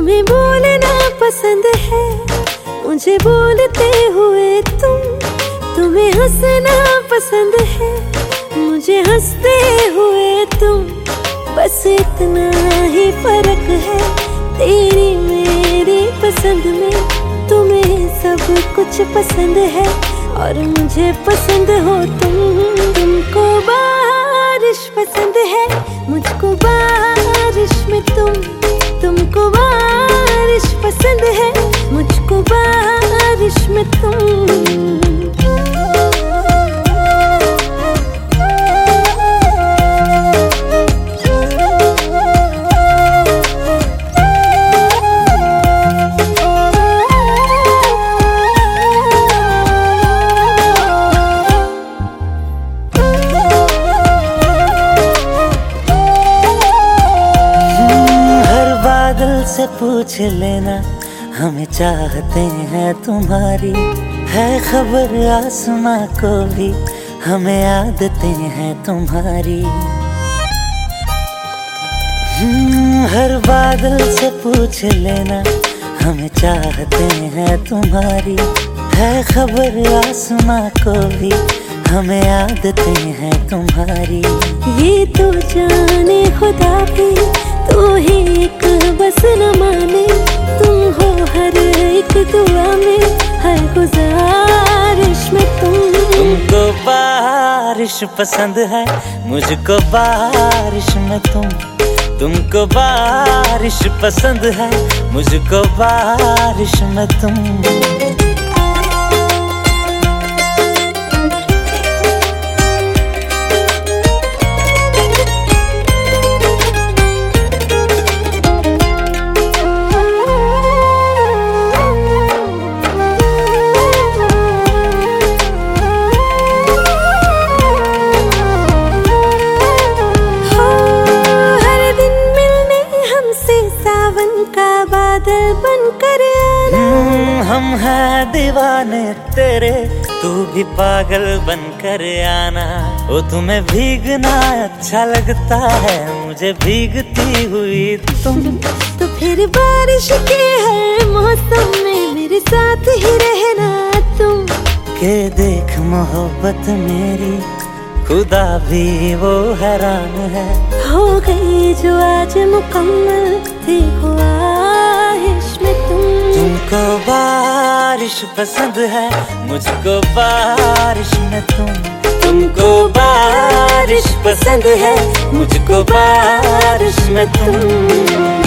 तुम्हें बोलना पसंद है, मुझे बोलते हुए तुम्हें हंसना पसंद है, मुझे हंसते हुए तुम। बस इतना ही फर्क है तेरी मेरी पसंद में। तुम्हें सब कुछ पसंद है और मुझे पसंद हो तुम। तुमको बारिश पसंद है, मुझको बारिश में तुमको बारिश पसंद है, मुझको बारिश में तुम। से पूछ लेना हमें चाहते हैं तुम्हारी, है खबर आसमां को भी हमें आदतें हैं तुम्हारी। हर बादल से पूछ लेना हमें चाहते हैं तुम्हारी, है खबर आसमां को भी हमें आदतें हैं तुम्हारी। ये तो जाने खुदा भी तू ही एक बस न माने, तुम हो हर एक दुआ में, हर गुजारिश में तुमको बारिश पसंद है, मुझको बारिश में तुमको बारिश पसंद है, मुझको बारिश में तुम। बादल बनकर आना, हम हैं दीवाने तेरे, तू भी पागल बनकर आना। ओ तुम्हें भीगना अच्छा लगता है, मुझे भीगती हुई तुम। तो फिर बारिश के हर मौसम में मेरे साथ ही रहना तुम। के देख मोहब्बत मेरी खुदा भी वो हैरान है, हो गई जो आज मुकम्मल देखो आहिश में तुमको बारिश पसंद है, मुझको बारिश में तुमको बारिश पसंद है, मुझको बारिश में तुम।